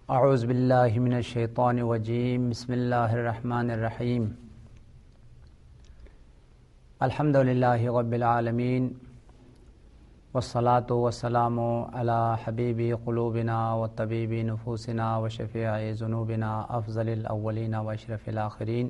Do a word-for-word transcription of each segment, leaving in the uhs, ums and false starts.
اعوذ باللہ من الشیطان الرجیم بسم اللہ الرحمن الرحیم الحمد للہ رب العالمین والصلاة والسلام علی حبیب قلوبنا وطبیب نفوسنا وشفیع ذنوبنا افضل الاولین واشرف الاخرین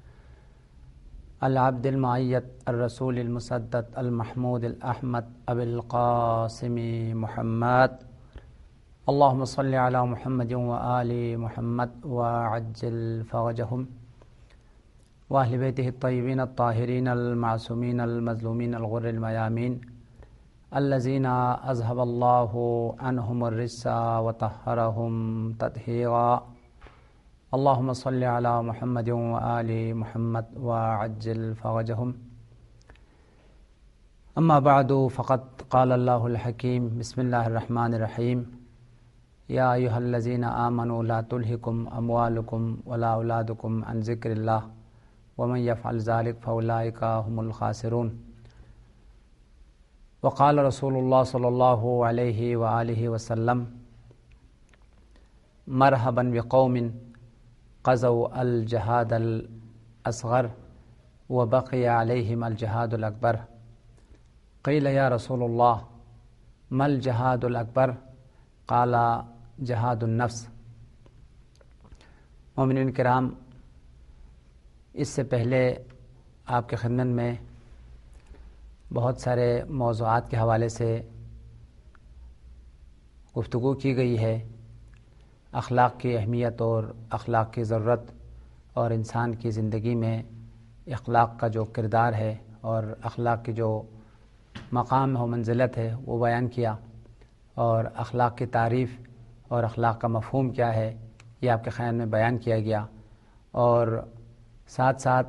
العبد المعید الرسول المسدد المحمود الاحمد ابی القاسم محمد اللهم صل علی محمد وآل محمد وعجل فرجهم وأهل بيته الطيبين الطاهرين المعصومين المظلومين الغر الميامين الذين أذهب الله عنهم الرجس وطهرهم تطهيرا اللهم صل على محمد وآل محمد وعجل فرجهم أما بعد فقد قال الله الحكيم بسم الله الرحمن الرحيم یا ایہا الذین آمنوا لا تلہکم اموالکم ولا اولادکم عن ذکر اللہ ومن یفعل ذلک فاولئک هم الخاسرون وقال رسول اللہ صلی اللہ علیہ وآلہ وسلم مرحبا بقوم قضوا الجہاد الاصغر وبقی علیہم الجہاد الاکبر قیل یا رسول اللہ ما الجہاد الاکبر قال جہاد النفس۔ مومنین کرام، اس سے پہلے آپ کے خدمت میں بہت سارے موضوعات کے حوالے سے گفتگو کی گئی ہے، اخلاق کی اہمیت اور اخلاق کی ضرورت اور انسان کی زندگی میں اخلاق کا جو کردار ہے اور اخلاق کی جو مقام و منزلت ہے وہ بیان کیا، اور اخلاق کی تعریف اور اخلاق کا مفہوم کیا ہے یہ آپ کے خیال میں بیان کیا گیا، اور ساتھ ساتھ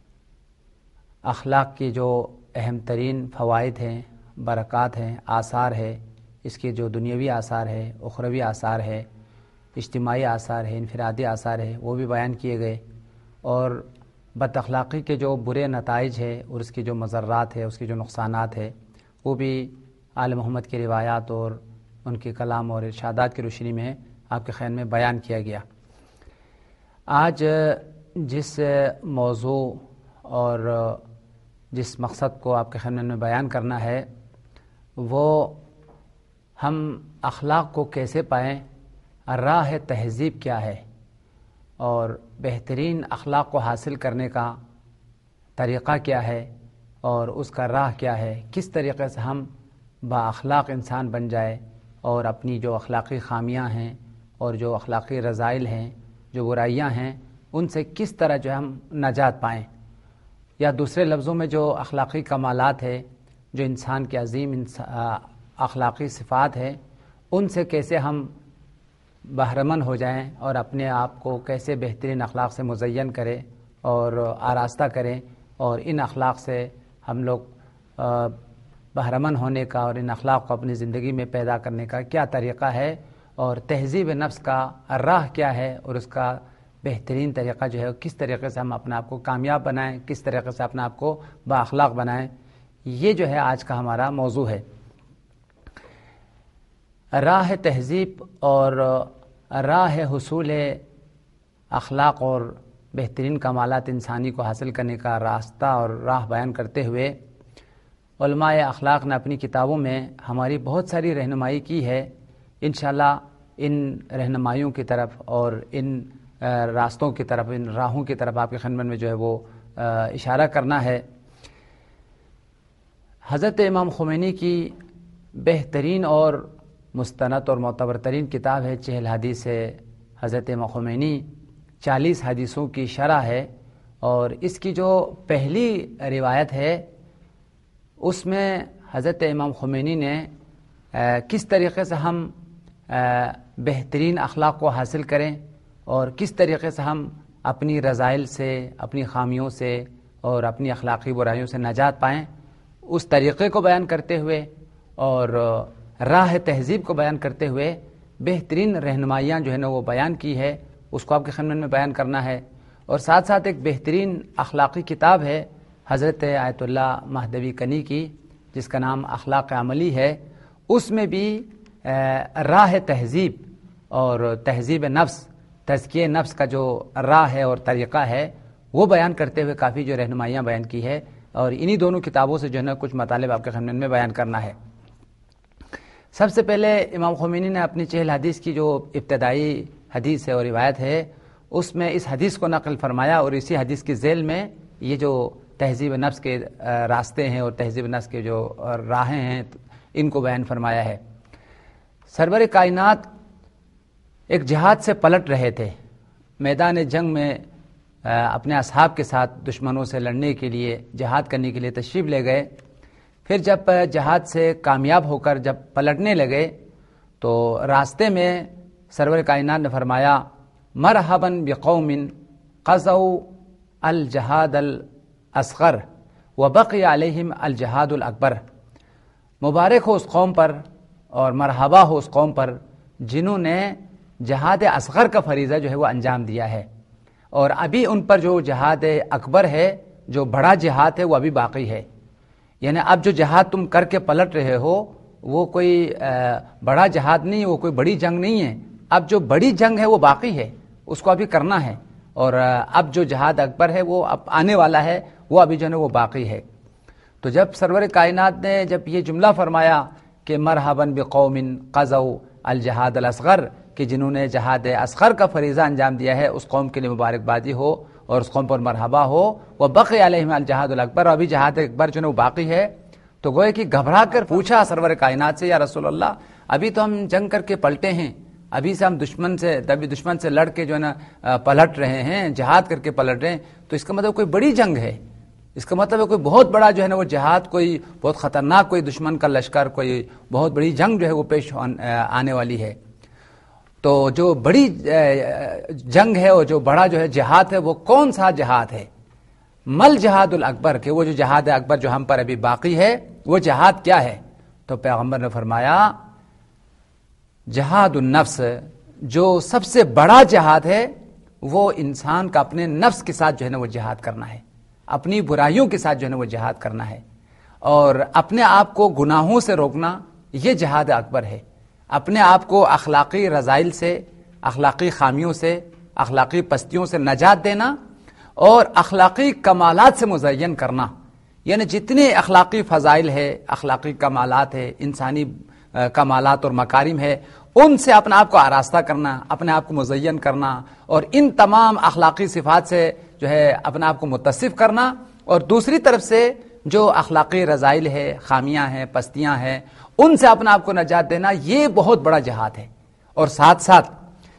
اخلاق کی جو اہم ترین فوائد ہیں، برکات ہیں، آثار ہے، اس کے جو دنیاوی آثار ہے، اخروی آثار ہے، اجتماعی آثار ہے، انفرادی آثار ہے، وہ بھی بیان کیے گئے، اور بد اخلاقی کے جو برے نتائج ہے اور اس کی جو مضرات ہے، اس کے جو نقصانات ہے، وہ بھی آل محمد کی روایات اور ان کے کلام اور ارشادات کی روشنی میں آپ کے خیال میں بیان کیا گیا۔ آج جس موضوع اور جس مقصد کو آپ کے خیال میں بیان کرنا ہے وہ ہم اخلاق کو کیسے پائیں، راہ تہذیب کیا ہے، اور بہترین اخلاق کو حاصل کرنے کا طریقہ کیا ہے، اور اس کا راہ کیا ہے، کس طریقے سے ہم با اخلاق انسان بن جائے اور اپنی جو اخلاقی خامیاں ہیں اور جو اخلاقی رذائل ہیں، جو برائیاں ہیں، ان سے کس طرح جو ہم نجات پائیں، یا دوسرے لفظوں میں جو اخلاقی کمالات ہے، جو انسان کے عظیم اخلاقی صفات ہے، ان سے کیسے ہم بہرمند ہو جائیں اور اپنے آپ کو کیسے بہترین اخلاق سے مزین کریں اور آراستہ کریں، اور ان اخلاق سے ہم لوگ بہرمند ہونے کا اور ان اخلاق کو اپنی زندگی میں پیدا کرنے کا کیا طریقہ ہے، اور تہذیب نفس کا راہ کیا ہے، اور اس کا بہترین طریقہ جو ہے کس طریقے سے ہم اپنے آپ کو کامیاب بنائیں، کس طریقے سے اپنے آپ کو با اخلاق بنائیں، یہ جو ہے آج کا ہمارا موضوع ہے۔ راہ تہذیب اور راہ حصول اخلاق اور بہترین کمالات انسانی کو حاصل کرنے کا راستہ اور راہ بیان کرتے ہوئے علماء اخلاق نے اپنی کتابوں میں ہماری بہت ساری رہنمائی کی ہے۔ انشاءاللہ ان رہنمائیوں کی طرف اور ان راستوں کی طرف، ان راہوں کی طرف آپ کے خدمت میں جو ہے وہ اشارہ کرنا ہے۔ حضرت امام خمینی کی بہترین اور مستند اور معتبر ترین کتاب ہے چہل حدیث ہے حضرت امام خمینی، چالیس حدیثوں کی شرح ہے، اور اس کی جو پہلی روایت ہے اس میں حضرت امام خمینی نے کس طریقے سے ہم بہترین اخلاق کو حاصل کریں اور کس طریقے سے ہم اپنی رذائل سے، اپنی خامیوں سے اور اپنی اخلاقی برائیوں سے نجات پائیں، اس طریقے کو بیان کرتے ہوئے اور راہ تہذیب کو بیان کرتے ہوئے بہترین رہنمائیاں جو ہے نا وہ بیان کی ہے، اس کو آپ کے خدمت میں بیان کرنا ہے۔ اور ساتھ ساتھ ایک بہترین اخلاقی کتاب ہے حضرت آیت اللہ مہدوی کنی کی، جس کا نام اخلاق عملی ہے، اس میں بھی راہ تہذیب اور تہذیب نفس، تزکیہ نفس کا جو راہ ہے اور طریقہ ہے وہ بیان کرتے ہوئے کافی جو رہنمائیاں بیان کی ہے، اور انہی دونوں کتابوں سے جو ہے نا کچھ مطالب آپ کے خدمت میں بیان کرنا ہے۔ سب سے پہلے امام خمینی نے اپنی چہل حدیث کی جو ابتدائی حدیث ہے اور روایت ہے اس میں اس حدیث کو نقل فرمایا، اور اسی حدیث کی ذیل میں یہ جو تہذیب نفس کے راستے ہیں اور تہذیب نفس کے جو راہیں ہیں ان کو بیان فرمایا ہے۔ سرور کائنات ایک جہاد سے پلٹ رہے تھے، میدان جنگ میں اپنے اصحاب کے ساتھ دشمنوں سے لڑنے کے لیے، جہاد کرنے کے لیے تشریف لے گئے۔ پھر جب جہاد سے کامیاب ہو کر جب پلٹنے لگے تو راستے میں سرور کائنات نے فرمایا مرحبا بقوم قضوا الجہاد الاصغر وبقی علیہم الجہاد الاکبر، مبارک ہو اس قوم پر اور مرحبا ہو اس قوم پر جنہوں نے جہاد اصغر کا فریضہ جو ہے وہ انجام دیا ہے، اور ابھی ان پر جو جہاد اکبر ہے، جو بڑا جہاد ہے، وہ ابھی باقی ہے۔ یعنی اب جو جہاد تم کر کے پلٹ رہے ہو وہ کوئی بڑا جہاد نہیں ہے، وہ کوئی بڑی جنگ نہیں ہے، اب جو بڑی جنگ ہے وہ باقی ہے، اس کو ابھی کرنا ہے، اور اب جو جہاد اکبر ہے وہ اب آنے والا ہے، وہ ابھی جو ہے وہ باقی ہے۔ تو جب سرور کائنات نے جب یہ جملہ فرمایا کہ مرحبا بقوم قضوا الجہاد الاصغر، کہ جنہوں نے جہاد اصغر کا فریضہ انجام دیا ہے، اس قوم کے لیے مبارکبادی ہو اور اس قوم پر مرحبا ہو، وبقی علیہم الجہاد الاکبر، اور ابھی جہاد اکبر جو ہے وہ باقی ہے، تو گویا کہ گھبرا کر پوچھا سرور کائنات سے یا رسول اللہ ابھی تو ہم جنگ کر کے پلٹے ہیں، ابھی سے ہم دشمن سے ابھی دشمن سے لڑ کے جو ہے نا پلٹ رہے ہیں، جہاد کر کے پلٹ رہے ہیں، تو اس کا مطلب کوئی بڑی جنگ ہے، اس کا مطلب ہے کوئی بہت بڑا جو ہے نا وہ جہاد، کوئی بہت خطرناک کوئی دشمن کا لشکر، کوئی بہت بڑی جنگ جو ہے وہ پیش آنے والی ہے۔ تو جو بڑی جنگ ہے اور جو بڑا جو ہے جہاد ہے وہ کون سا جہاد ہے؟ مل جہاد الاکبر، کہ وہ جو جہاد اکبر جو ہم پر ابھی باقی ہے وہ جہاد کیا ہے؟ تو پیغمبر نے فرمایا جہاد النفس، جو سب سے بڑا جہاد ہے وہ انسان کا اپنے نفس کے ساتھ جو ہے نا وہ جہاد کرنا ہے، اپنی برائیوں کے ساتھ جو ہے نا وہ جہاد کرنا ہے، اور اپنے آپ کو گناہوں سے روکنا، یہ جہاد اکبر ہے۔ اپنے آپ کو اخلاقی رذائل سے، اخلاقی خامیوں سے، اخلاقی پستیوں سے نجات دینا اور اخلاقی کمالات سے مزین کرنا، یعنی جتنے اخلاقی فضائل ہے، اخلاقی کمالات ہے، انسانی کمالات اور مکارم ہے، ان سے اپنے آپ کو آراستہ کرنا، اپنے آپ کو مزین کرنا، اور ان تمام اخلاقی صفات سے جو ہے اپنے آپ کو متصف کرنا، اور دوسری طرف سے جو اخلاقی رذائل ہے، خامیاں ہیں، پستیاں ہیں، ان سے اپنے آپ کو نجات دینا، یہ بہت بڑا جہاد ہے۔ اور ساتھ ساتھ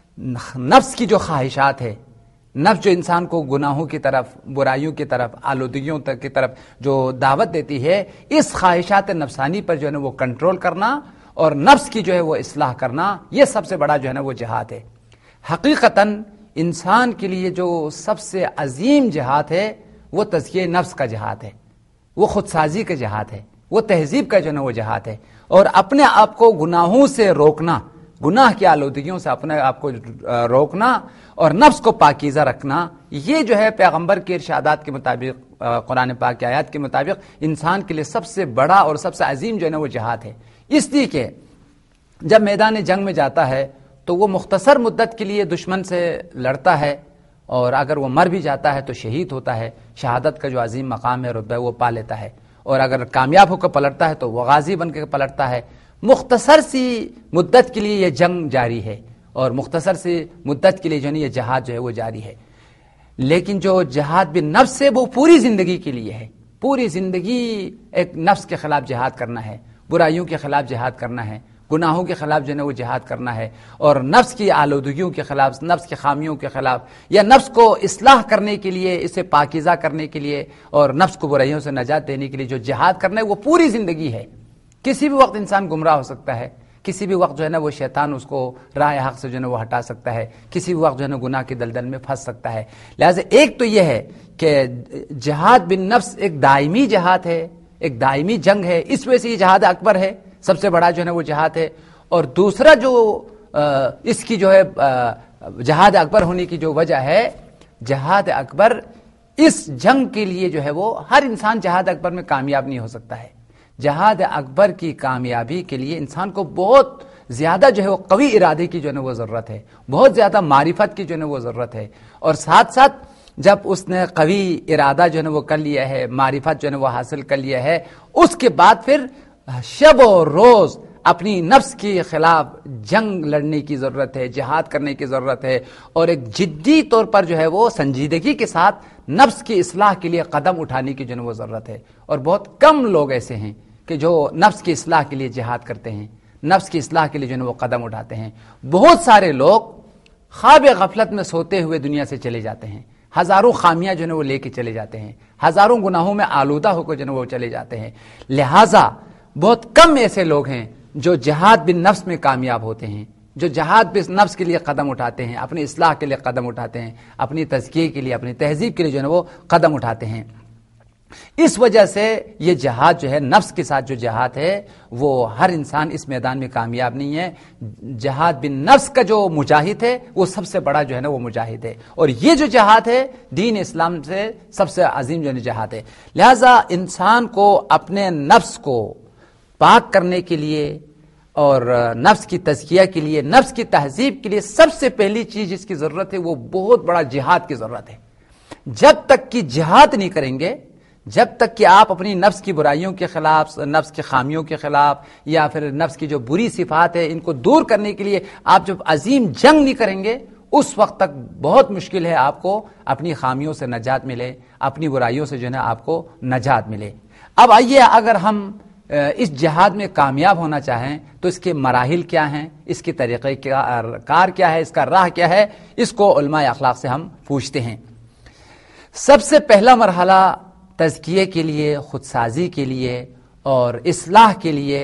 نفس کی جو خواہشات ہے، نفس جو انسان کو گناہوں کی طرف، برائیوں کی طرف، آلودگیوں کی طرف جو دعوت دیتی ہے، اس خواہشات نفسانی پر جو ہے نا وہ کنٹرول کرنا اور نفس کی جو ہے وہ اصلاح کرنا، یہ سب سے بڑا جو ہے نا وہ جہاد ہے۔ حقیقتاً انسان کے لیے جو سب سے عظیم جہاد ہے وہ تزکیہ نفس کا جہاد ہے، وہ خود سازی کا جہاد ہے، وہ تہذیب کا جو ہے نا وہ جہاد ہے، اور اپنے آپ کو گناہوں سے روکنا، گناہ کی آلودگیوں سے اپنے آپ کو روکنا اور نفس کو پاکیزہ رکھنا، یہ جو ہے پیغمبر کے ارشادات کے مطابق، قرآن پاک کی آیات کے مطابق انسان کے لیے سب سے بڑا اور سب سے عظیم جو ہے نا وہ جہاد ہے۔ اس لیے کہ جب میدان جنگ میں جاتا ہے تو وہ مختصر مدت کے لیے دشمن سے لڑتا ہے، اور اگر وہ مر بھی جاتا ہے تو شہید ہوتا ہے، شہادت کا جو عظیم مقام ہے، رتبہ وہ پا لیتا ہے، اور اگر کامیاب ہو کر پلٹتا ہے تو وہ غازی بن کے پلٹتا ہے۔ مختصر سی مدت کے لیے یہ جنگ جاری ہے، اور مختصر سی مدت کے لیے جو ہے یہ جہاد جو ہے وہ جاری ہے، لیکن جو جہاد بالنفس ہے وہ پوری زندگی کے لیے ہے، پوری زندگی ایک نفس کے خلاف جہاد کرنا ہے، برائیوں کے خلاف جہاد کرنا ہے، گناہوں کے خلاف جو ہے وہ جہاد کرنا ہے، اور نفس کی آلودگیوں کے خلاف، نفس کی خامیوں کے خلاف، یا نفس کو اصلاح کرنے کے لیے، اسے پاکیزہ کرنے کے لیے اور نفس کو برائیوں سے نجات دینے کے لیے جو جہاد کرنا ہے وہ پوری زندگی ہے۔ کسی بھی وقت انسان گمراہ ہو سکتا ہے، کسی بھی وقت جو ہے نا وہ شیطان اس کو راہ حق سے جو ہے نا وہ ہٹا سکتا ہے، کسی بھی وقت جو ہے نا گناہ کی دلدل میں پھنس سکتا ہے۔ لہذا ایک تو یہ ہے کہ جہاد بالنفس ایک دائمی جہاد ہے، ایک دائمی جنگ ہے، اس وجہ سے یہ جہاد اکبر ہے، سب سے بڑا جو ہے نا وہ جہاد ہے۔ اور دوسرا جو اس کی جو ہے جہاد اکبر ہونے کی جو وجہ ہے، جہاد اکبر اس جنگ کے لیے جو ہے وہ ہر انسان جہاد اکبر میں کامیاب نہیں ہو سکتا ہے۔ جہاد اکبر کی کامیابی کے لیے انسان کو بہت زیادہ جو ہے وہ قوی ارادے کی جو ہے وہ ضرورت ہے، بہت زیادہ معرفت کی جو ہے وہ ضرورت ہے، اور ساتھ ساتھ جب اس نے قوی ارادہ جو ہے وہ کر لیا ہے، معرفت جو ہے وہ حاصل کر لیا ہے، اس کے بعد پھر شب و روز اپنی نفس کے خلاف جنگ لڑنے کی ضرورت ہے، جہاد کرنے کی ضرورت ہے، اور ایک جدی طور پر جو ہے وہ سنجیدگی کے ساتھ نفس کی اصلاح کے لیے قدم اٹھانے کی جو ہے وہ ضرورت ہے۔ اور بہت کم لوگ ایسے ہیں کہ جو نفس کی اصلاح کے لیے جہاد کرتے ہیں، نفس کی اصلاح کے لیے جو ہے وہ قدم اٹھاتے ہیں۔ بہت سارے لوگ خواب غفلت میں سوتے ہوئے دنیا سے چلے جاتے ہیں، ہزاروں خامیاں جو ہے وہ لے کے چلے جاتے ہیں، ہزاروں گناہوں میں آلودہ ہو کر جو ہے وہ چلے جاتے ہیں۔ لہٰذا بہت کم ایسے لوگ ہیں جو جہاد بن نفس میں کامیاب ہوتے ہیں، جو جہاد بن نفس کے لیے قدم اٹھاتے ہیں، اپنی اصلاح کے لیے قدم اٹھاتے ہیں، اپنی تزکیے کے لیے، اپنی تہذیب کے لیے جو ہے وہ قدم اٹھاتے ہیں۔ اس وجہ سے یہ جہاد جو ہے نفس کے ساتھ جو جہاد ہے وہ ہر انسان اس میدان میں کامیاب نہیں ہے۔ جہاد بن نفس کا جو مجاہد ہے وہ سب سے بڑا جو ہے نا وہ مجاہد ہے، اور یہ جو جہاد ہے دین اسلام سے سب سے عظیم جو ہے جہاد ہے۔ لہذا انسان کو اپنے نفس کو پاک کرنے کے لیے اور نفس کی تزکیہ کے لیے، نفس کی تہذیب کے لیے سب سے پہلی چیز جس کی ضرورت ہے وہ بہت بڑا جہاد کی ضرورت ہے۔ جب تک کہ جہاد نہیں کریں گے، جب تک کہ آپ اپنی نفس کی برائیوں کے خلاف، نفس کی خامیوں کے خلاف، یا پھر نفس کی جو بری صفات ہے ان کو دور کرنے کے لیے آپ جب عظیم جنگ نہیں کریں گے، اس وقت تک بہت مشکل ہے آپ کو اپنی خامیوں سے نجات ملے، اپنی برائیوں سے جو ہے نا آپ کو نجات ملے۔ اب آئیے، اگر ہم اس جہاد میں کامیاب ہونا چاہیں تو اس کے مراحل کیا ہیں، اس کے طریقہ کار کیا ہے، اس کا راہ کیا ہے، اس کو علماء اخلاق سے ہم پوچھتے ہیں۔ سب سے پہلا مرحلہ تزکیے کے لیے، خودسازی کے لیے اور اصلاح کے لیے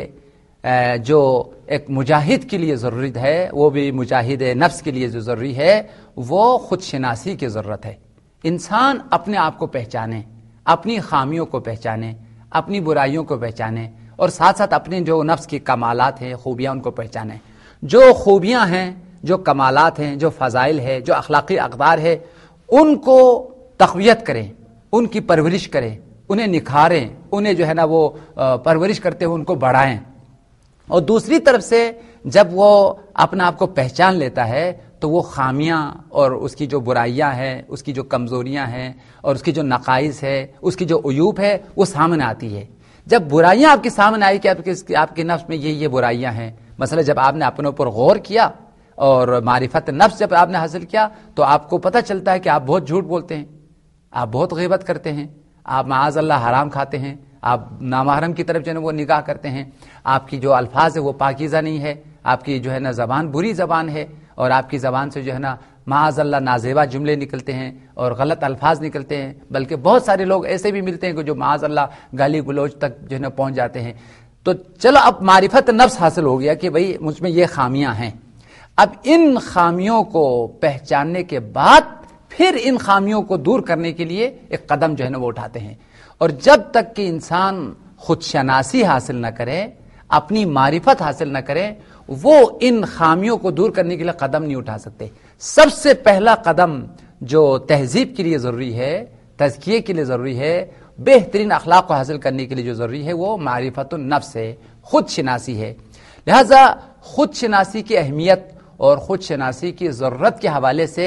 جو ایک مجاہد کے لیے ضروری ہے، وہ بھی مجاہد نفس کے لیے جو ضروری ہے، وہ خود شناسی کی ضرورت ہے۔ انسان اپنے آپ کو پہچانے، اپنی خامیوں کو پہچانے، اپنی برائیوں کو پہچانے، اور ساتھ ساتھ اپنے جو نفس کی کمالات ہیں، خوبیاں، ان کو پہچانے۔ جو خوبیاں ہیں، جو کمالات ہیں، جو فضائل ہے، جو اخلاقی اقدار ہے، ان کو تقویت کریں، ان کی پرورش کریں، انہیں نکھاریں، انہیں جو ہے نا وہ پرورش کرتے ہوئے ان کو بڑھائیں۔ اور دوسری طرف سے جب وہ اپنا آپ کو پہچان لیتا ہے تو وہ خامیاں اور اس کی جو برائیاں ہیں، اس کی جو کمزوریاں ہیں، اور اس کی جو نقائص ہے، اس کی جو عیوب ہے، وہ سامنے آتی ہے۔ جب برائیاں آپ کے سامنے آئی کہ آپ کے آپ کے نفس میں یہ یہ برائیاں ہیں، مثلا جب آپ نے اپنے اوپر غور کیا اور معرفت نفس جب آپ نے حاصل کیا تو آپ کو پتہ چلتا ہے کہ آپ بہت جھوٹ بولتے ہیں، آپ بہت غیبت کرتے ہیں، آپ معاذ اللہ حرام کھاتے ہیں، آپ نامحرم کی طرف جو ہے وہ نگاہ کرتے ہیں، آپ کی جو الفاظ ہے وہ پاکیزہ نہیں ہے، آپ کی جو ہے نا زبان بری زبان ہے، اور آپ کی زبان سے جو ہے نا معاذ اللہ نازیبا جملے نکلتے ہیں اور غلط الفاظ نکلتے ہیں، بلکہ بہت سارے لوگ ایسے بھی ملتے ہیں کہ جو معاذ اللہ گالی گلوچ تک جو ہے نا پہنچ جاتے ہیں۔ تو چلو اب معرفت نفس حاصل ہو گیا کہ بھئی مجھ میں یہ خامیاں ہیں۔ اب ان خامیوں کو پہچاننے کے بعد پھر ان خامیوں کو دور کرنے کے لیے ایک قدم جو ہے نا وہ اٹھاتے ہیں، اور جب تک کہ انسان خود شناسی حاصل نہ کرے، اپنی معرفت حاصل نہ کرے، وہ ان خامیوں کو دور کرنے کے لیے قدم نہیں اٹھا سکتے۔ سب سے پہلا قدم جو تہذیب کے لیے ضروری ہے، تزکیے کے لیے ضروری ہے، بہترین اخلاق کو حاصل کرنے کے لیے جو ضروری ہے، وہ معرفت النفس ہے، خود شناسی ہے۔ لہذا خود شناسی کی اہمیت اور خود شناسی کی ضرورت کے حوالے سے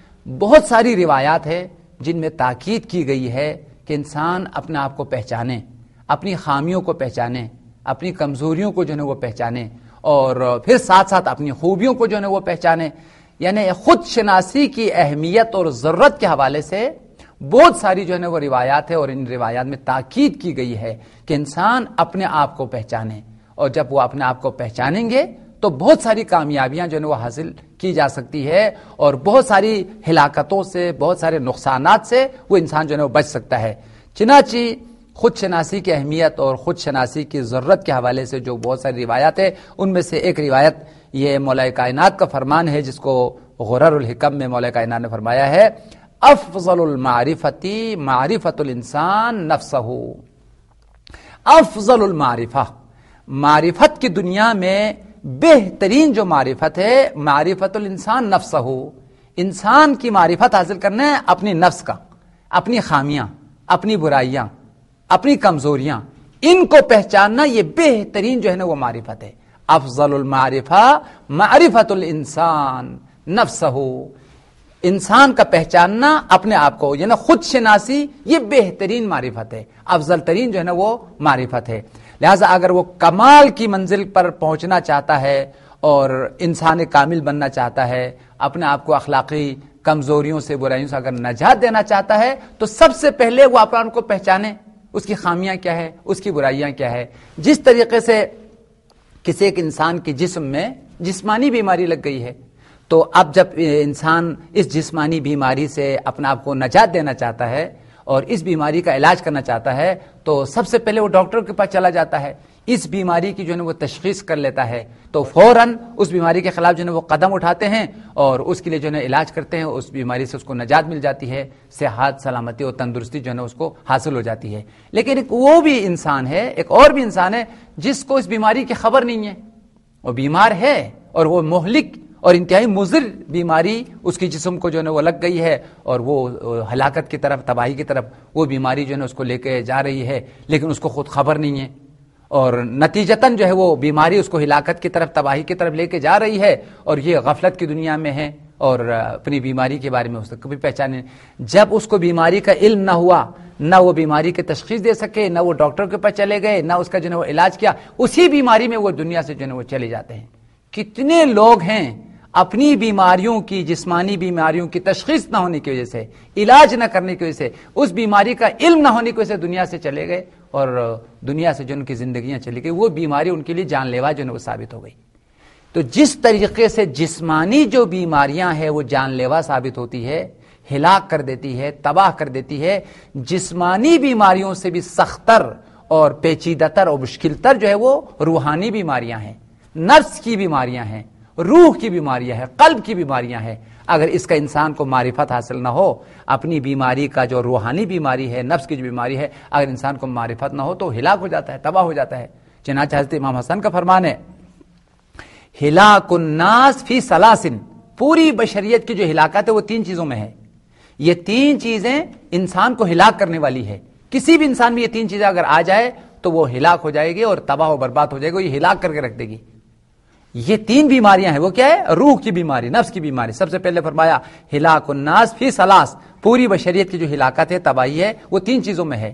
بہت ساری روایات ہیں جن میں تاکید کی گئی ہے کہ انسان اپنے آپ کو پہچانے، اپنی خامیوں کو پہچانے، اپنی کمزوریوں کو جو ہے وہ پہچانے، اور پھر ساتھ ساتھ اپنی خوبیوں کو جو ہے وہ پہچانے۔ یعنی خود شناسی کی اہمیت اور ضرورت کے حوالے سے بہت ساری جو ہے وہ روایات ہے، اور ان روایات میں تاکید کی گئی ہے کہ انسان اپنے آپ کو پہچانے، اور جب وہ اپنے آپ کو پہچانیں گے تو بہت ساری کامیابیاں جو ہے وہ حاصل کی جا سکتی ہے، اور بہت ساری ہلاکتوں سے، بہت سارے نقصانات سے وہ انسان جو ہے وہ بچ سکتا ہے۔ چنانچہ خود شناسی کی اہمیت اور خود شناسی کی ضرورت کے حوالے سے جو بہت ساری روایات ہیں، ان میں سے ایک روایت یہ مولا کائنات کا فرمان ہے، جس کو غرر الحکم میں مولا کائنات نے فرمایا ہے، افضل المعرفتی معرفت الانسان نفسہ۔ افضل المعرفہ، معرفت کی دنیا میں بہترین جو معرفت ہے، معرفت الانسان نفسہ، انسان کی معرفت حاصل کرنا ہے اپنی نفس کا، اپنی خامیاں، اپنی برائیاں، اپنی کمزوریاں، ان کو پہچاننا، یہ بہترین جو ہے نا وہ معرفت ہے۔ افضل المعرفہ معرفت الانسان نفسہ، انسان کا پہچاننا اپنے آپ کو، یعنی خود شناسی، یہ بہترین معرفت ہے، افضل ترین جو ہے نا وہ معرفت ہے۔ لہذا اگر وہ کمال کی منزل پر پہنچنا چاہتا ہے اور انسان کامل بننا چاہتا ہے، اپنے آپ کو اخلاقی کمزوریوں سے، برائیوں سے اگر نجات دینا چاہتا ہے، تو سب سے پہلے وہ اپنے کو پہچانے، اس کی خامیاں کیا ہے، اس کی برائیاں کیا ہے۔ جس طریقے سے کسی ایک انسان کے جسم میں جسمانی بیماری لگ گئی ہے، تو اب جب انسان اس جسمانی بیماری سے اپنے آپ کو نجات دینا چاہتا ہے اور اس بیماری کا علاج کرنا چاہتا ہے، تو سب سے پہلے وہ ڈاکٹر کے پاس چلا جاتا ہے، اس بیماری کی جو ہے وہ تشخیص کر لیتا ہے، تو فوراً اس بیماری کے خلاف جو ہے وہ قدم اٹھاتے ہیں اور اس کے لیے جو ہے علاج کرتے ہیں، اس بیماری سے اس کو نجات مل جاتی ہے، صحت، سلامتی اور تندرستی جو ہے اس کو حاصل ہو جاتی ہے۔ لیکن ایک وہ بھی انسان ہے، ایک اور بھی انسان ہے جس کو اس بیماری کی خبر نہیں ہے، وہ بیمار ہے اور وہ مہلک اور انتہائی مضر بیماری اس کی جسم کو جو ہے وہ لگ گئی ہے اور وہ ہلاکت کی طرف، تباہی کی طرف وہ بیماری جو ہے اس کو لے کے جا رہی ہے، لیکن اس کو خود خبر نہیں ہے، اور نتیجتاً جو ہے وہ بیماری اس کو ہلاکت کی طرف، تباہی کی طرف لے کے جا رہی ہے، اور یہ غفلت کی دنیا میں ہے اور اپنی بیماری کے بارے میں اس کو کبھی پہچانے۔ جب اس کو بیماری کا علم نہ ہوا، نہ وہ بیماری کی تشخیص دے سکے، نہ وہ ڈاکٹر کے پاس چلے گئے، نہ اس کا جو ہے وہ علاج کیا، اسی بیماری میں وہ دنیا سے جو ہے وہ چلے جاتے ہیں۔ کتنے لوگ ہیں اپنی بیماریوں کی، جسمانی بیماریوں کی تشخیص نہ ہونے کی وجہ سے، علاج نہ کرنے کی وجہ سے، اس بیماری کا علم نہ ہونے کی وجہ سے دنیا سے چلے گئے اور دنیا سے جو ان کی زندگیاں چلی گئی، وہ بیماری ان کے لیے جان لیوا جو ہے وہ ثابت ہو گئی۔ تو جس طریقے سے جسمانی جو بیماریاں ہیں وہ جان لیوا ثابت ہوتی ہے، ہلاک کر دیتی ہے، تباہ کر دیتی ہے، جسمانی بیماریوں سے بھی سختر اور پیچیدہ تر اور مشکل تر جو ہے وہ روحانی بیماریاں ہیں، نفس کی بیماریاں ہیں، روح کی بیماریاں ہیں، قلب کی بیماریاں ہیں۔ اگر اس کا انسان کو معرفت حاصل نہ ہو، اپنی بیماری کا جو روحانی بیماری ہے، نفس کی جو بیماری ہے، اگر انسان کو معرفت نہ ہو تو ہلاک ہو جاتا ہے، تباہ ہو جاتا ہے۔ چنانچہ حضرت امام حسن کا فرمان ہے، ہلاک الناس فی سلاسن، پوری بشریت کی جو ہلاکت ہے وہ تین چیزوں میں ہے۔ یہ تین چیزیں انسان کو ہلاک کرنے والی ہے، کسی بھی انسان میں یہ تین چیزیں اگر آ جائے تو وہ ہلاک ہو جائے گی اور تباہ و برباد ہو جائے گی، یہ ہلاک کر کے رکھ دے گی۔ یہ تین بیماریاں ہیں، وہ کیا ہے؟ روح کی بیماری، نفس کی بیماری۔ سب سے پہلے فرمایا ہلاک الناس فی سلاس، پوری بشریت کی جو ہلاکت ہے، تباہی ہے، وہ تین چیزوں میں ہے۔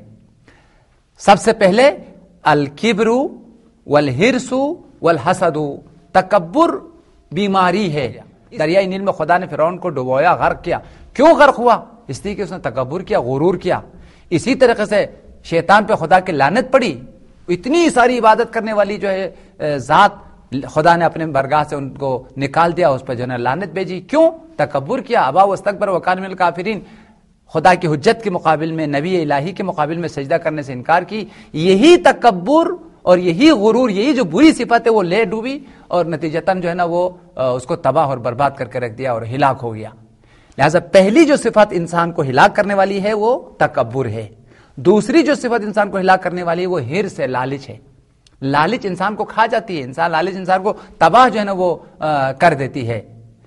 سب سے پہلے الکبر والحرص والحسد، تکبر بیماری ہے۔ دریائے نیل میں خدا نے فرعون کو ڈبویا، غرق کیا۔ کیوں غرق ہوا؟ اس لیے کہ اس نے تکبر کیا، غرور کیا۔ اسی طریقے سے شیطان پہ خدا کی لعنت پڑی، اتنی ساری عبادت کرنے والی جو ہے ذات، خدا نے اپنے برگاہ سے ان کو نکال دیا، اس پر جو ہے لعنت بھیجی۔ کیوں؟ تکبر کیا، ابا واستکبر وکان من الکافرین، خدا کی حجت کے مقابل میں، نبی الہی کے مقابل میں سجدہ کرنے سے انکار کی۔ یہی تکبر اور یہی غرور، یہی جو بری صفت ہے وہ لے ڈوبی اور نتیجتاً جو ہے نا وہ اس کو تباہ اور برباد کر کے رکھ دیا اور ہلاک ہو گیا۔ لہذا پہلی جو صفت انسان کو ہلاک کرنے والی ہے وہ تکبر ہے۔ دوسری جو صفت انسان کو ہلاک کرنے والی ہے وہ حرص ہے، لالچ ہے۔ لالچ انسان کو کھا جاتی ہے، انسان لالچ انسان کو تباہ جو ہے نا وہ کر دیتی ہے۔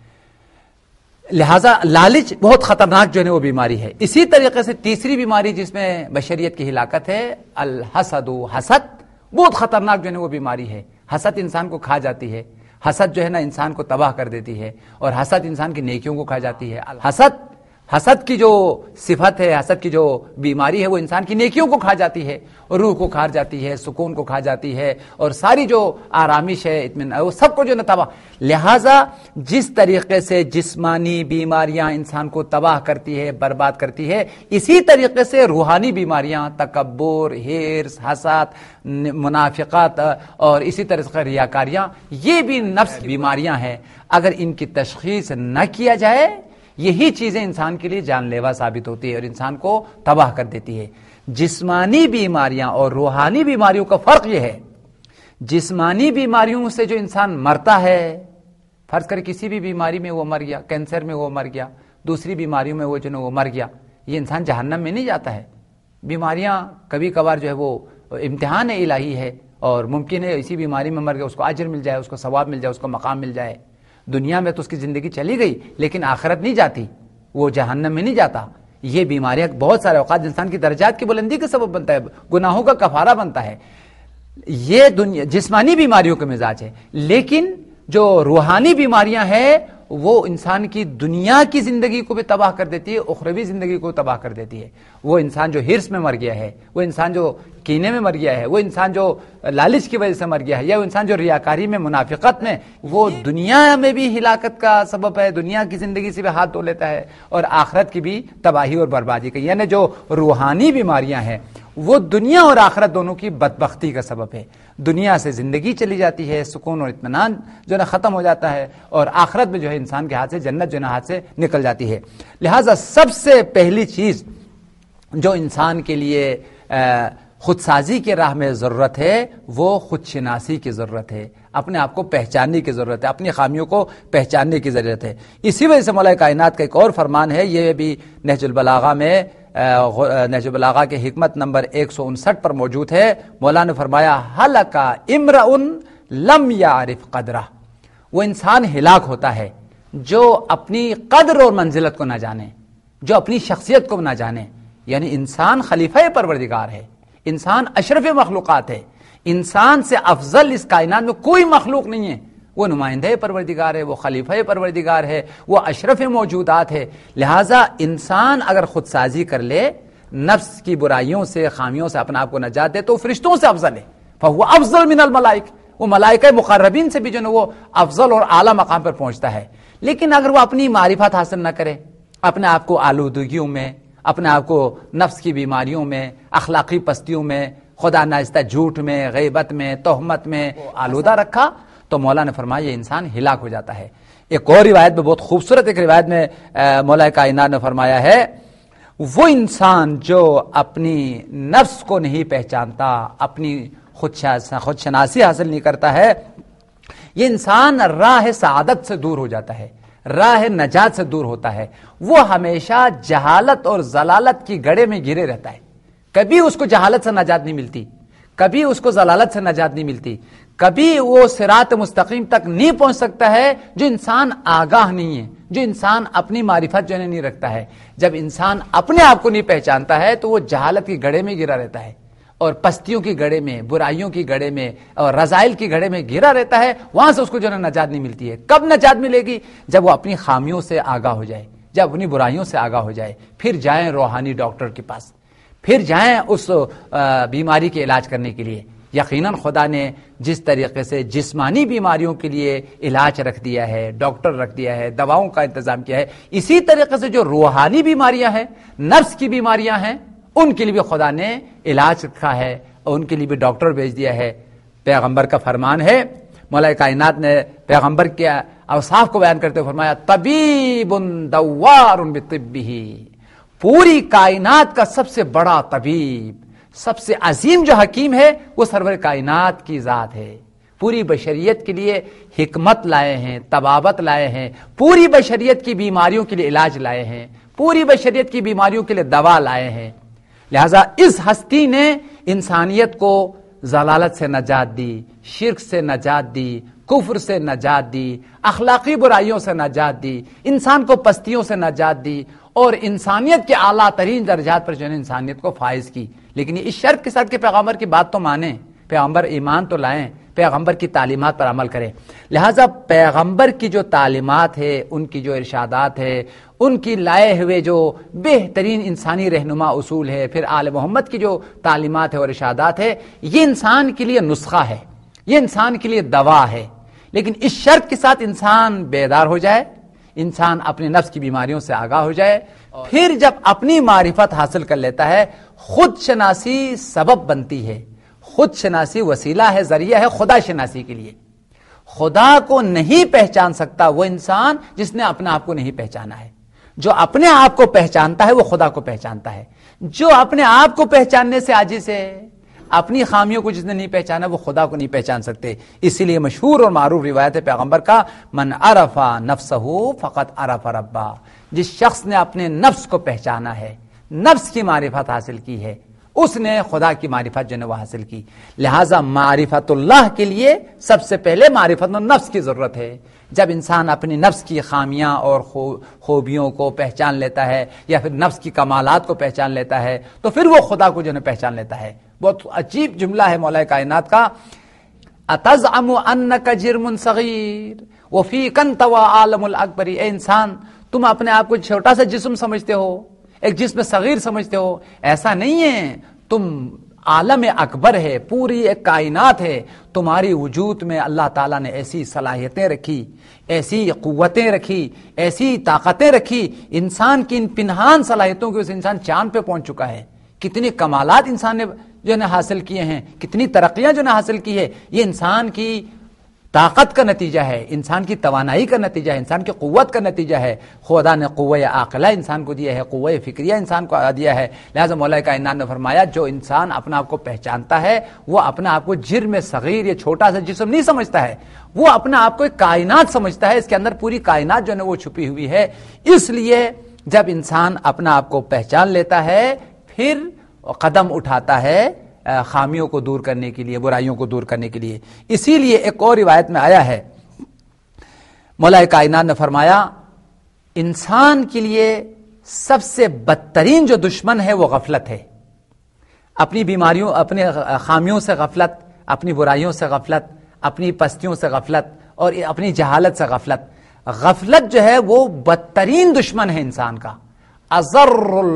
لہذا لالچ بہت خطرناک جو ہے وہ بیماری ہے۔ اسی طریقے سے تیسری بیماری جس میں بشریت کی ہلاکت ہے، الحسد، حسد، بہت خطرناک جو ہے وہ بیماری ہے۔ حسد انسان کو کھا جاتی ہے، حسد جو ہے نا انسان کو تباہ کر دیتی ہے، اور حسد انسان کی نیکیوں کو کھا جاتی ہے۔ حسد حسد کی جو صفت ہے، حسد کی جو بیماری ہے، وہ انسان کی نیکیوں کو کھا جاتی ہے، روح کو کھا جاتی ہے، سکون کو کھا جاتی ہے، اور ساری جو آرامش ہے، اطمینان، وہ سب کو جو نہ تباہ۔ لہذا جس طریقے سے جسمانی بیماریاں انسان کو تباہ کرتی ہے، برباد کرتی ہے، اسی طریقے سے روحانی بیماریاں، تکبر، حرص، حسد، منافقت اور اسی طرح سے ریاکاریاں، یہ بھی نفس بیماریاں ہیں۔ اگر ان کی تشخیص نہ کیا جائے، یہی چیزیں انسان کے لیے جان لیوا ثابت ہوتی ہے اور انسان کو تباہ کر دیتی ہے۔ جسمانی بیماریاں اور روحانی بیماریوں کا فرق یہ ہے، جسمانی بیماریوں سے جو انسان مرتا ہے، فرض کر کسی بھی بیماری میں وہ مر گیا، کینسر میں وہ مر گیا، دوسری بیماریوں میں وہ جو وہ مر گیا، یہ انسان جہنم میں نہیں جاتا ہے۔ بیماریاں کبھی کبھار جو ہے وہ امتحان الہی ہے، اور ممکن ہے اسی بیماری میں مر گیا، اس کو اجر مل جائے، اس کو ثواب مل جائے، اس کو مقام مل جائے۔ دنیا میں تو اس کی زندگی چلی گئی، لیکن آخرت نہیں جاتی، وہ جہنم میں نہیں جاتا۔ یہ بیماریاں بہت سارے اوقات انسان کی درجات کی بلندی کا سبب بنتا ہے، گناہوں کا کفارہ بنتا ہے۔ یہ دنیا جسمانی بیماریوں کا مزاج ہے، لیکن جو روحانی بیماریاں ہیں وہ انسان کی دنیا کی زندگی کو بھی تباہ کر دیتی ہے، اخروی زندگی کو تباہ کر دیتی ہے۔ وہ انسان جو ہرس میں مر گیا ہے، وہ انسان جو کینے میں مر گیا ہے، وہ انسان جو لالچ کی وجہ سے مر گیا ہے، یا وہ انسان جو ریاکاری میں، منافقت میں، وہ دنیا میں بھی ہلاکت کا سبب ہے، دنیا کی زندگی سے بھی ہاتھ دھو لیتا ہے، اور آخرت کی بھی تباہی اور بربادی کا۔ یعنی جو روحانی بیماریاں ہیں وہ دنیا اور آخرت دونوں کی بدبختی کا سبب ہے۔ دنیا سے زندگی چلی جاتی ہے، سکون اور اطمینان جو ہے ختم ہو جاتا ہے، اور آخرت میں جو ہے انسان کے ہاتھ سے جنت جو ہے ہاتھ سے نکل جاتی ہے۔ لہٰذا سب سے پہلی چیز جو انسان کے لیے خود سازی کے راہ میں ضرورت ہے وہ خود شناسی کی ضرورت ہے، اپنے آپ کو پہچاننے کی ضرورت ہے، اپنی خامیوں کو پہچاننے کی ضرورت ہے۔ اسی وجہ سے مولا کائنات کا ایک اور فرمان ہے، یہ بھی نہج البلاغہ میں نہج البلاغہ کے حکمت نمبر ایک سو انسٹھ پر موجود ہے۔ مولا نے فرمایا ہلک امرؤ لم یعرف قدرہ، وہ انسان ہلاک ہوتا ہے جو اپنی قدر اور منزلت کو نہ جانے، جو اپنی شخصیت کو نہ جانے۔ یعنی انسان خلیفہ پروردگار ہے، انسان اشرف مخلوقات ہے، انسان سے افضل اس کائنات میں کوئی مخلوق نہیں ہے۔ وہ نمائندہ پروردگار ہے، وہ خلیفہ پروردگار ہے، وہ اشرف موجودات ہے۔ لہٰذا انسان اگر خود سازی کر لے، نفس کی برائیوں سے، خامیوں سے اپنے آپ کو نجات دے، تو فرشتوں سے افضل ہے، فہو افضل من الملائک، وہ ملائکہ مقربین سے بھی جو ہے وہ افضل اور اعلیٰ مقام پر پہنچتا ہے۔ لیکن اگر وہ اپنی معرفت حاصل نہ کرے، اپنے آپ کو آلودگیوں میں، اپنے آپ کو نفس کی بیماریوں میں، اخلاقی پستیوں میں، خدا ناخواستہ جھوٹ میں، غیبت میں، تہمت میں آلودہ رکھا، تو مولا نے فرمایا یہ انسان ہلاک ہو جاتا ہے۔ ایک اور روایت میں، بہت خوبصورت ایک روایت میں مولا کائنات نے فرمایا ہے، وہ انسان جو اپنی نفس کو نہیں پہچانتا، اپنی خود شناسی حاصل نہیں کرتا ہے، یہ انسان راہ سعادت سے دور ہو جاتا ہے، راہ نجات سے دور ہوتا ہے۔ وہ ہمیشہ جہالت اور ضلالت کی گڑھے میں گرے رہتا ہے، کبھی اس کو جہالت سے نجات نہیں ملتی، کبھی اس کو ضلالت سے نجات نہیں ملتی، کبھی وہ صراط مستقیم تک نہیں پہنچ سکتا ہے جو انسان آگاہ نہیں ہے، جو انسان اپنی معرفت جو نہیں رکھتا ہے۔ جب انسان اپنے آپ کو نہیں پہچانتا ہے تو وہ جہالت کی گڑھے میں گرا رہتا ہے، اور پستیوں کی گڑھے میں، برائیوں کی گڑھے میں اور رذائل کی گڑھے میں گرا رہتا ہے، وہاں سے اس کو جو ہے نجات نہیں ملتی ہے۔ کب نجات ملے گی؟ جب وہ اپنی خامیوں سے آگاہ ہو جائے، جب اپنی برائیوں سے آگاہ ہو جائے، پھر جائیں روحانی ڈاکٹر کے پاس، پھر جائیں اس بیماری کے علاج کرنے کے لیے۔ یقیناً خدا نے جس طریقے سے جسمانی بیماریوں کے لیے علاج رکھ دیا ہے، ڈاکٹر رکھ دیا ہے، دواؤں کا انتظام کیا ہے، اسی طریقے سے جو روحانی بیماریاں ہیں، نفس کی بیماریاں ہیں، ان کے لیے بھی خدا نے علاج رکھا ہے اور ان کے لیے بھی ڈاکٹر بھیج دیا ہے۔ پیغمبر کا فرمان ہے، مولا کائنات نے پیغمبر کے اوصاف کو بیان کرتے ہوئے فرمایا طبیب دوار بطبہ، پوری کائنات کا سب سے بڑا طبیب، سب سے عظیم جو حکیم ہے وہ سرور کائنات کی ذات ہے۔ پوری بشریت کے لیے حکمت لائے ہیں، طبابت لائے ہیں، پوری بشریت کی بیماریوں کے لیے علاج لائے ہیں، پوری بشریت کی بیماریوں کے لیے دوا لائے ہیں۔ لہذا اس ہستی نے انسانیت کو ضلالت سے نجات دی، شرک سے نجات دی، کفر سے نجات دی، اخلاقی برائیوں سے نجات دی، انسان کو پستیوں سے نجات دی، اور انسانیت کے اعلیٰ ترین درجات پر جو ہے انسانیت کو فائز کی۔ لیکن اس شرط کے ساتھ کہ پیغمبر کی بات تو مانیں، پیغمبر ایمان تو لائیں، پیغمبر کی تعلیمات پر عمل کریں۔ لہٰذا پیغمبر کی جو تعلیمات ہے، ان کی جو ارشادات ہے، ان کی لائے ہوئے جو بہترین انسانی رہنما اصول ہے، پھر آل محمد کی جو تعلیمات ہے اور ارشادات ہے، یہ انسان کے لیے نسخہ ہے، یہ انسان کے لیے دوا ہے۔ لیکن اس شرط کے ساتھ انسان بیدار ہو جائے، انسان اپنے نفس کی بیماریوں سے آگاہ ہو جائے، پھر جب اپنی معرفت حاصل کر لیتا ہے، خود شناسی سبب بنتی ہے، خود شناسی وسیلہ ہے، ذریعہ ہے خدا شناسی کے لیے۔ خدا کو نہیں پہچان سکتا وہ انسان جس نے اپنے آپ کو نہیں پہچانا ہے۔ جو اپنے آپ کو پہچانتا ہے وہ خدا کو پہچانتا ہے۔ جو اپنے آپ کو پہچاننے سے عاجز ہے، اپنی خامیوں کو جس نے نہیں پہچانا وہ خدا کو نہیں پہچان سکتے۔ اسی لیے مشہور اور معروف روایت ہے پیغمبر کا، من عرف نفسہ فقط عرف ربہ، جس شخص نے اپنے نفس کو پہچانا ہے، نفس کی معرفت حاصل کی ہے، اس نے خدا کی معرفت جو ہے وہ حاصل کی۔ لہٰذا معرفت اللہ کے لیے سب سے پہلے معرفت النفس کی ضرورت ہے۔ جب انسان اپنی نفس کی خامیاں اور خوبیوں کو پہچان لیتا ہے، یا پھر نفس کی کمالات کو پہچان لیتا ہے، تو پھر وہ خدا کو جو ہے پہچان لیتا ہے۔ بہت عجیب جملہ ہے مولا کائنات کا. اتزعم انک جرم صغیر وفیک انت وعالم الاکبر. اے انسان تم اپنے آپ کو چھوٹا سا جسم سمجھتے ہو, ایک جسم صغیر سمجھتے ہو. ایسا نہیں ہے, تم عالم اکبر ہے, پوری ایک کائنات ہے. تمہاری وجود میں اللہ تعالیٰ نے ایسی صلاحیتیں رکھی, ایسی قوتیں رکھی, ایسی طاقتیں رکھی. انسان کی ان پنہان صلاحیتوں کی وجہ سے انسان چاند پہ پہنچ چکا ہے. کتنے کمالات انسان نے جو ہے حاصل کیے ہیں, کتنی ترقیاں جو نے حاصل کی ہے, یہ انسان کی طاقت کا نتیجہ ہے, انسان کی توانائی کا نتیجہ ہے, انسان کی قوت کا نتیجہ ہے. خدا نے قوہ عاقلہ انسان کو دیا ہے, قوہ فکریہ انسان کو دیا ہے. لہذا مولا کائنات نے فرمایا جو انسان اپنا آپ کو پہچانتا ہے وہ اپنا آپ کو جرم صغیر یا چھوٹا سا جسم نہیں سمجھتا ہے, وہ اپنا آپ کو ایک کائنات سمجھتا ہے. اس کے اندر پوری کائنات جو ہے وہ چھپی ہوئی ہے. اس لیے جب انسان اپنا آپ کو پہچان لیتا ہے پھر قدم اٹھاتا ہے خامیوں کو دور کرنے کے لیے, برائیوں کو دور کرنے کے لیے. اسی لیے ایک اور روایت میں آیا ہے, مولا کائنات نے فرمایا انسان کے لیے سب سے بدترین جو دشمن ہے وہ غفلت ہے. اپنی بیماریوں, اپنے خامیوں سے غفلت, اپنی برائیوں سے غفلت, اپنی پستیوں سے غفلت اور اپنی جہالت سے غفلت. غفلت جو ہے وہ بدترین دشمن ہے انسان کا. اضر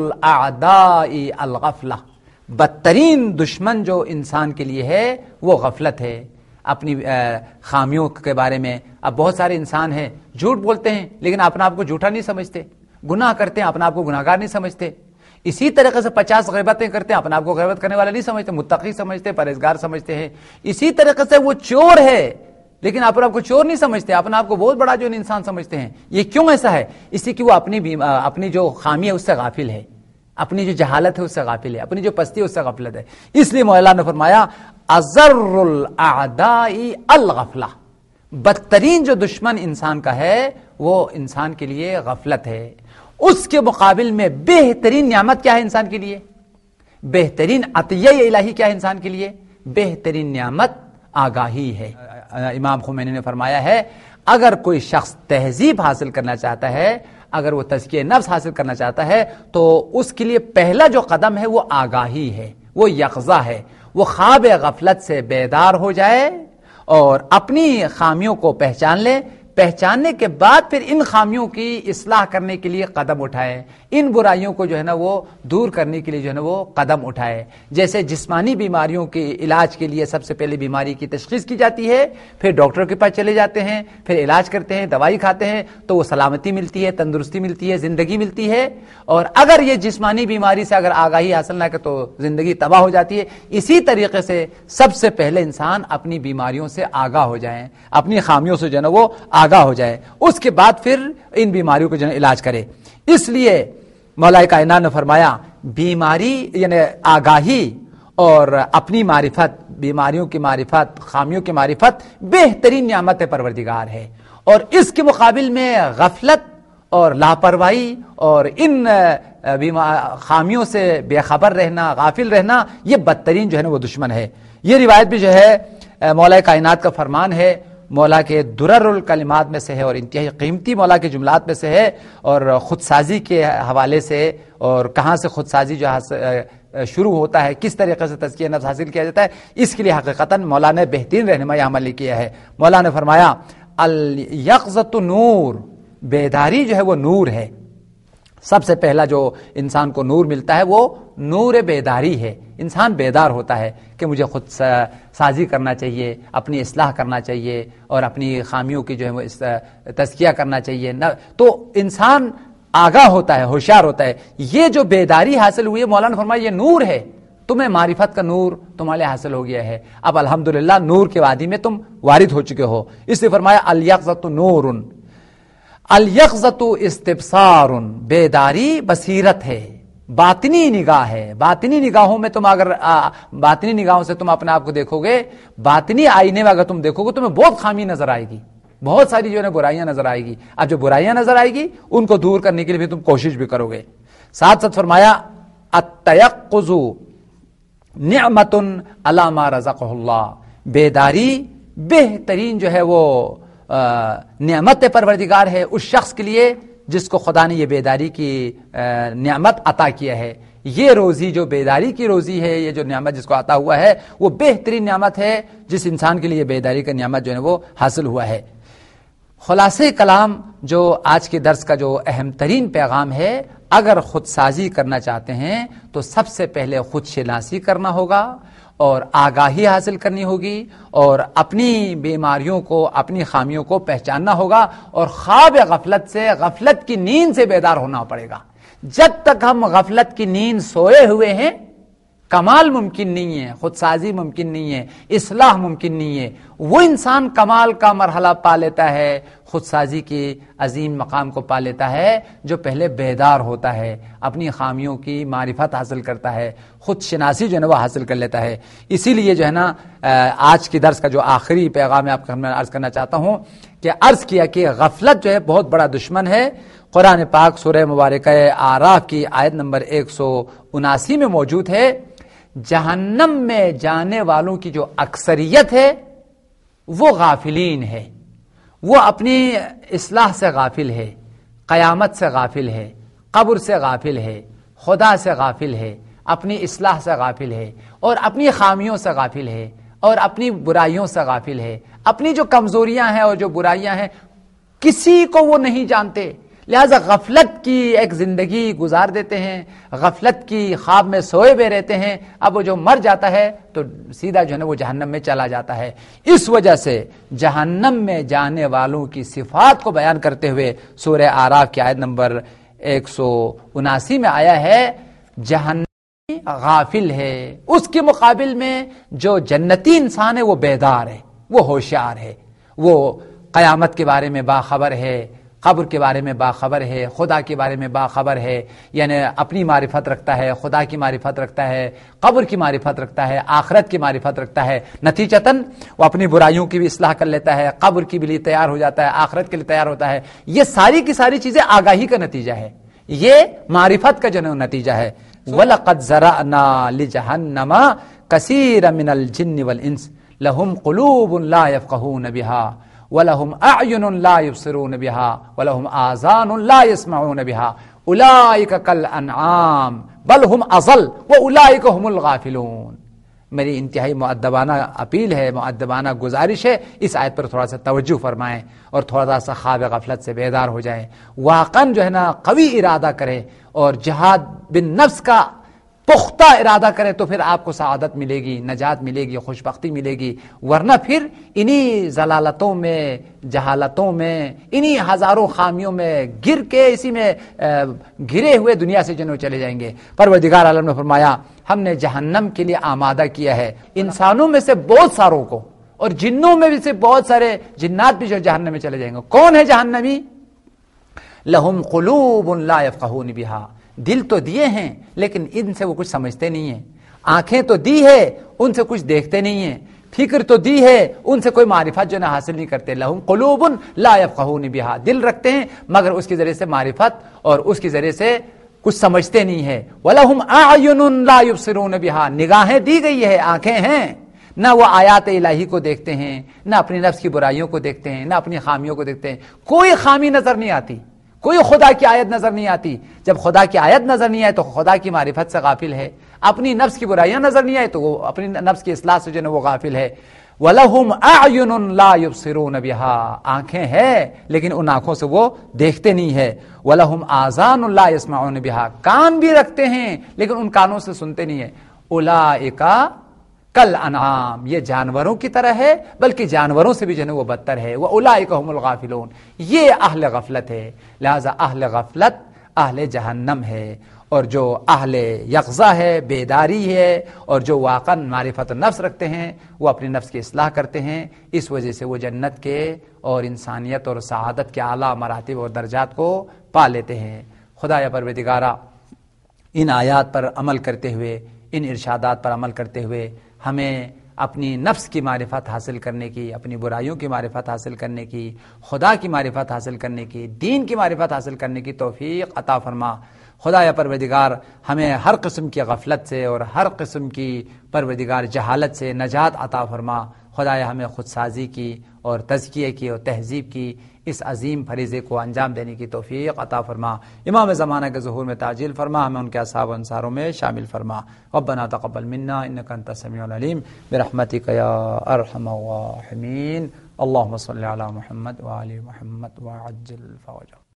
الاعداء الغفلہ, بدترین دشمن جو انسان کے لیے ہے وہ غفلت ہے. اپنی خامیوں کے بارے میں اب بہت سارے انسان ہیں جھوٹ بولتے ہیں لیکن اپنا آپ کو جھوٹا نہیں سمجھتے, گناہ کرتے ہیں اپنا آپ کو گناہگار نہیں سمجھتے. اسی طریقے سے پچاس غیبتیں کرتے ہیں اپنا آپ کو غیبت کرنے والا نہیں سمجھتے, متقی سمجھتے, پرہیزگار سمجھتے ہیں. اسی طریقے سے وہ چور ہے لیکن اپنا آپ کو چور نہیں سمجھتے, اپنا آپ کو بہت بڑا جو انسان سمجھتے ہیں. یہ کیوں ایسا ہے؟ اسی کی وہ اپنی اپنی جو خامی ہے اس سے غافل ہے, اپنی جو جہالت ہے اس سے غافل ہے, اپنی جو پستی ہے اس سے غفلت ہے. اس لیے مولا نے فرمایا اضر الاعداء الغفلہ, بدترین جو دشمن انسان کا ہے وہ انسان کے لیے غفلت ہے. اس کے مقابل میں بہترین نعمت کیا ہے انسان کے لیے؟ بہترین عطیہ الہی کیا ہے انسان کے لیے؟ بہترین نعمت آگاہی ہے. امام خمینی نے فرمایا ہے اگر کوئی شخص تہذیب حاصل کرنا چاہتا ہے, اگر وہ تزکیہ نفس حاصل کرنا چاہتا ہے تو اس کے لیے پہلا جو قدم ہے وہ آگاہی ہے, وہ یقظہ ہے. وہ خواب غفلت سے بیدار ہو جائے اور اپنی خامیوں کو پہچان لے, پہچاننے کے بعد پھر ان خامیوں کی اصلاح کرنے کے لیے قدم اٹھائے, ان برائیوں کو جو ہے نا وہ دور کرنے کے لیے جو ہے نا وہ قدم اٹھائے. جیسے جسمانی بیماریوں کے علاج کے لیے سب سے پہلے بیماری کی تشخیص کی جاتی ہے, پھر ڈاکٹر کے پاس چلے جاتے ہیں, پھر علاج کرتے ہیں, دوائی کھاتے ہیں تو وہ سلامتی ملتی ہے, تندرستی ملتی ہے, زندگی ملتی ہے. اور اگر یہ جسمانی بیماری سے اگر آگاہی حاصل نہ کرے تو زندگی تباہ ہو جاتی ہے. اسی طریقے سے سب سے پہلے انسان اپنی بیماریوں سے آگاہ ہو جائیں, اپنی خامیوں سے جو ہے نا وہ آگاہ ہو جائے, اس کے بعد پھر ان بیماریوں کو جو ہے علاج کرے. اس لیے مولا کائنات نے فرمایا بیماری یعنی آگاہی اور اپنی معرفت, بیماریوں کی معرفت, خامیوں کی معرفت بہترین نعمت پروردگار ہے. اور اس کے مقابل میں غفلت اور لاپرواہی اور ان خامیوں سے بے خبر رہنا, غافل رہنا, یہ بدترین جو ہے نا وہ دشمن ہے. یہ روایت بھی جو ہے مولا کائنات کا فرمان ہے, مولا کے درر الکلمات میں سے ہے اور انتہائی قیمتی مولا کے جملات میں سے ہے. اور خودسازی کے حوالے سے اور کہاں سے خودسازی جو شروع ہوتا ہے, کس طریقے سے تزکیہ نفس حاصل کیا جاتا ہے, اس کے لیے حقیقتاً مولا نے بہترین رہنمائی عملی کیا ہے. مولا نے فرمایا الیقظۃ نور, بیداری جو ہے وہ نور ہے. سب سے پہلا جو انسان کو نور ملتا ہے وہ نور بیداری ہے. انسان بیدار ہوتا ہے کہ مجھے خود سازی کرنا چاہیے, اپنی اصلاح کرنا چاہیے اور اپنی خامیوں کی جو ہے وہ تزکیہ کرنا چاہیے. تو انسان آگاہ ہوتا ہے, ہوشیار ہوتا ہے. یہ جو بیداری حاصل ہوئی ہے مولانا فرمایا یہ نور ہے, تمہیں معرفت کا نور تمہارے حاصل ہو گیا ہے. اب الحمدللہ نور کے وادی میں تم وارد ہو چکے ہو. اس لیے فرمایا الیقظۃ نور, الیقظۃ استبصار, بیداری بصیرت ہے, باطنی نگاہ ہے. باطنی نگاہوں میں تم اگر باطنی نگاہوں سے تم اپنے آپ کو دیکھو گے, باطنی آئینے میں اگر تم دیکھو گے تمہیں بہت خامی نظر آئے گی, بہت ساری جو ہے برائیاں نظر آئے گی. اب جو برائیاں نظر آئے گی ان کو دور کرنے کے لیے بھی تم کوشش بھی کرو گے. ساتھ ساتھ فرمایا التیقظ نعمت علی ما رزقہ اللہ, بیداری بہترین جو ہے وہ نعمت پروردگار ہے اس شخص کے لیے جس کو خدا نے یہ بیداری کی نعمت عطا کیا ہے، یہ روزی جو بیداری کی روزی ہے، یہ جو نعمت جس کو عطا ہوا ہے وہ بہترین نعمت ہے جس انسان کے لیے بیداری کا نعمت جو ہے وہ حاصل ہوا ہے۔ خلاصے کلام جو آج کے درس کا جو اہم ترین پیغام ہے، اگر خود سازی کرنا چاہتے ہیں تو سب سے پہلے خود شناسی کرنا ہوگا اور آگاہی حاصل کرنی ہوگی اور اپنی بیماریوں کو، اپنی خامیوں کو پہچاننا ہوگا اور خواب غفلت سے، غفلت کی نیند سے بیدار ہونا پڑے گا۔ جب تک ہم غفلت کی نیند سوئے ہوئے ہیں کمال ممکن نہیں ہے، خود سازی ممکن نہیں ہے، اصلاح ممکن نہیں ہے۔ وہ انسان کمال کا مرحلہ پا لیتا ہے، خود سازی کے عظیم مقام کو پا لیتا ہے جو پہلے بیدار ہوتا ہے، اپنی خامیوں کی معرفت حاصل کرتا ہے، خود شناسی جو ہے نا وہ حاصل کر لیتا ہے۔ اسی لیے جو ہے نا آج کی درس کا جو آخری پیغام میں آپ کو میں عرض کرنا چاہتا ہوں کہ عرض کیا کہ غفلت جو ہے بہت بڑا دشمن ہے۔ قرآن پاک سورہ مبارکہ اعراف کی آیت نمبر ایک سو اناسی میں موجود ہے، جہنم میں جانے والوں کی جو اکثریت ہے وہ غافلین ہے، وہ اپنی اصلاح سے غافل ہے، قیامت سے غافل ہے، قبر سے غافل ہے، خدا سے غافل ہے، اپنی اصلاح سے غافل ہے اور اپنی خامیوں سے غافل ہے اور اپنی برائیوں سے غافل ہے، اپنی جو کمزوریاں ہیں اور جو برائیاں ہیں کسی کو وہ نہیں جانتے، لہذا غفلت کی ایک زندگی گزار دیتے ہیں، غفلت کی خواب میں سوئے ہوئے رہتے ہیں۔ اب وہ جو مر جاتا ہے تو سیدھا جو ہے نا وہ جہنم میں چلا جاتا ہے۔ اس وجہ سے جہنم میں جانے والوں کی صفات کو بیان کرتے ہوئے سورہ اعراف کی آیت نمبر ایک سو اناسی میں آیا ہے، جہنم غافل ہے، اس کے مقابل میں جو جنتی انسان ہے وہ بیدار ہے، وہ ہوشیار ہے، وہ قیامت کے بارے میں باخبر ہے، قبر کے بارے میں باخبر ہے، خدا کے بارے میں باخبر ہے، یعنی اپنی معرفت رکھتا ہے، خدا کی معرفت رکھتا ہے، قبر کی معرفت رکھتا ہے، آخرت کی معرفت رکھتا ہے، نتیجتاً وہ اپنی برائیوں کی بھی اصلاح کر لیتا ہے، قبر کی بھی لیے تیار ہو جاتا ہے، آخرت کے لیے تیار ہوتا ہے۔ یہ ساری کی ساری چیزیں آگاہی کا نتیجہ ہے، یہ معرفت کا جو نتیجہ ہے۔ وَلَقَدْ زَرَعْنَا لِجَهَنَّمَ كَثِيرًا مِنَ الْجِنِّ وَالْإِنسِ لَهُمْ قُلُوبٌ لَا يَفْقَهُونَ بِهَا وَلَهُمْ أَعْيُنٌ لَا يُبْصِرُونَ بِهَا وَلَهُمْ آذَانٌ لَا يَسْمَعُونَ بِهَا أُولَئِكَ كَالْأَنْعَامِ بَلْ هُمْ أَضَلُّ وَأُولَئِكَ هُمُ الْغَافِلُونَ۔ میری انتہائی مؤدبانہ اپیل ہے، مؤدبانہ گزارش ہے، اس آیت پر تھوڑا سا توجہ فرمائیں اور تھوڑا سا خواب غفلت سے بیدار ہو جائیں، واقعاً جو ہے نا قوی ارادہ کریں اور جہاد بن نفس کا پختہ ارادہ کریں تو پھر آپ کو سعادت ملے گی، نجات ملے گی، خوشبختی ملے گی، ورنہ پھر انہی ضلالتوں میں، جہالتوں میں، انہی ہزاروں خامیوں میں گر کے اسی میں گرے ہوئے دنیا سے جنوں چلے جائیں گے۔ پروردگار عالم نے فرمایا ہم نے جہنم کے لیے آمادہ کیا ہے انسانوں میں سے بہت ساروں کو اور جنوں میں بھی سے بہت سارے جنات بھی جو جہنم میں چلے جائیں گے۔ کون ہے جہنمی؟ لہم قلوب لا یفقہون بہا، دل تو دیے ہیں لیکن ان سے وہ کچھ سمجھتے نہیں ہیں، آنکھیں تو دی ہے ان سے کچھ دیکھتے نہیں ہیں، فکر تو دی ہے ان سے کوئی معرفت جو نہ حاصل نہیں کرتے۔ لہم قلوب لا یفقہون بہا، دل رکھتے ہیں مگر اس کے ذریعے سے معرفت اور اس کے ذریعے سے کچھ سمجھتے نہیں ہے۔ وَلَهُمْ أَعْيُنٌ لَا يُبْصِرُونَ بِهَا، نگاہیں دی گئی ہے، آنکھیں ہیں، نہ وہ آیات الہی کو دیکھتے ہیں، نہ اپنی نفس کی برائیوں کو دیکھتے ہیں، نہ اپنی خامیوں کو دیکھتے ہیں، کوئی خامی نظر نہیں آتی، کوئی خدا کی آیت نظر نہیں آتی۔ جب خدا کی آیت نظر نہیں آئے تو خدا کی معرفت سے غافل ہے، اپنی نفس کی برائیاں نظر نہیں آئے تو وہ اپنی نفس کی اصلاح سے جو ہے وہ غافل ہے۔ وَلَهُمْ أَعْيُنٌ لَا يُبْصِرُونَ بِهَا، آنکھیں ہیں لیکن ان آنکھوں سے وہ دیکھتے نہیں ہے۔ وَلَهُمْ آذَانٌ لَا يَسْمَعُونَ بِهَا، کان بھی رکھتے ہیں لیکن ان کانوں سے سنتے نہیں ہیں۔ أُولَئِكَ كَالْأَنْعَامِ، یہ جانوروں کی طرح ہے بلکہ جانوروں سے بھی جو ہے وہ بدتر ہے۔ وَأُولَئِكَ هُمُ الْغَافِلُونَ، یہ اہل غفلت ہے، لہذا اہل غفلت اہل جہنم ہے، اور جو اہل یقظہ ہے، بیداری ہے، اور جو واقعا معرفت نفس رکھتے ہیں وہ اپنی نفس کی اصلاح کرتے ہیں، اس وجہ سے وہ جنت کے اور انسانیت اور سعادت کے اعلیٰ مراتب اور درجات کو پا لیتے ہیں۔ خدا یا پروردگارا، ان آیات پر عمل کرتے ہوئے، ان ارشادات پر عمل کرتے ہوئے ہمیں اپنی نفس کی معرفت حاصل کرنے کی، اپنی برائیوں کی معرفت حاصل کرنے کی، خدا کی معرفت حاصل کرنے کی، دین کی معرفت حاصل کرنے کی توفیق عطا فرما۔ خدا یا پروردگار ہمیں ہر قسم کی غفلت سے اور ہر قسم کی پروردگار جہالت سے نجات عطا فرما۔ خدایا ہمیں خود سازی کی اور تزکیے کی اور تہذیب کی اس عظیم فریضے کو انجام دینے کی توفیق عطا فرما. امام زمانہ کے ظہور میں تعجیل فرما، ہمیں ان کے اصحاب و انصاروں میں شامل فرما. ربنا تقبل منا انك انت السميع العليم برحمتك يا ارحم الراحمين. اللهم صل على محمد وآل محمد وعجل فرجهم.